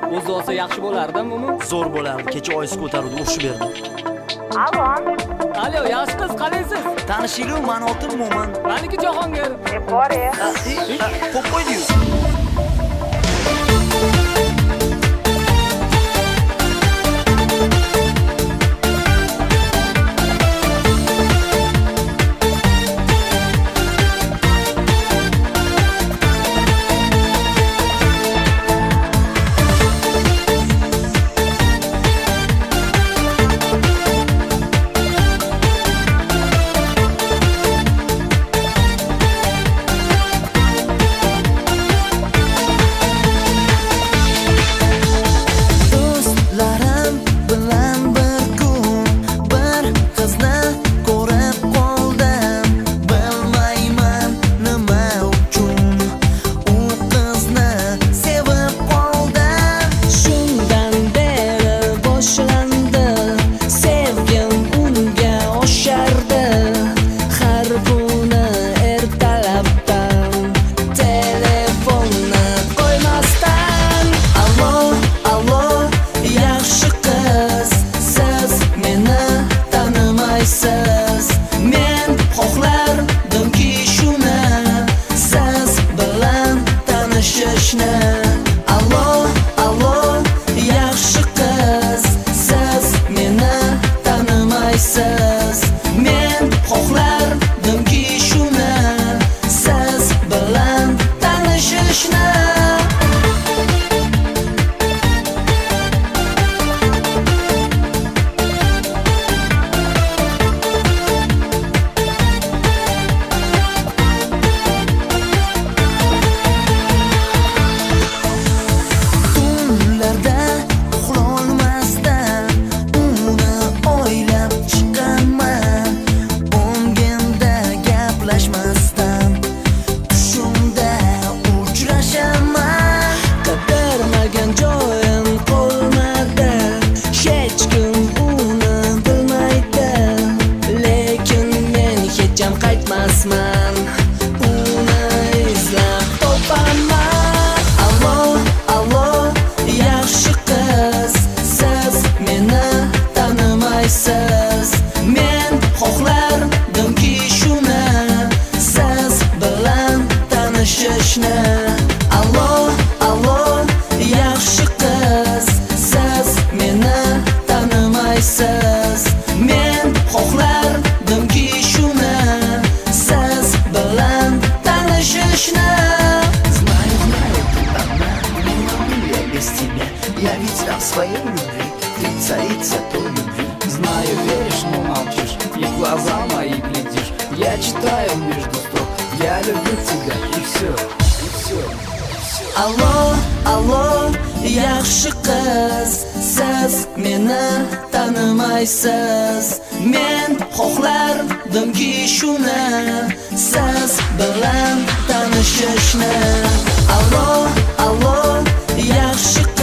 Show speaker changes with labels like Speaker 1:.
Speaker 1: O'zi olsa yaxshi bo'lardi, Mo'min.
Speaker 2: Zo'r bo'lardi. Kecha oyisi ko'taruvdi, urishib berdi.
Speaker 1: Alo, yaxshi qiz, qalaysiz?
Speaker 2: Tanishinglar, meni otim Mo'min.
Speaker 1: Meniki Jahongir.
Speaker 3: Bore.
Speaker 2: Qo'yib qo'ydi-yu.
Speaker 4: Men xohlardimki shuni, siz bilan tanishishni. Allo, allo, yaxshi qiz, siz meni tanimaysiz. Men xohlardimki shuni, siz bilan tanishishni. Qaytmasman, uni izlab topaman. Allo, allo, yaxshi qiz, siz meni tanimaysiz. Men xohlardimki shuni, siz bilan tanishishni. Allo, allo, yaxshi qiz, siz meni tanimaysiz. Men xohlardimki shuni, siz bilan tanishishni.
Speaker 5: Знаю, ты одна, не могу я без тебя. Я ведь в своей любви, ты царица той любви.
Speaker 1: Знаю, веришь, но молчишь, и в глаза мои глядишь. Я читаю между строк, я люблю тебя, и все, и все.
Speaker 4: Allo, allo, yaxshi qiz, siz meni tanimaysiz. Men xohlardimki shuni, siz bilan tanishishni. Allo, allo, yaxshi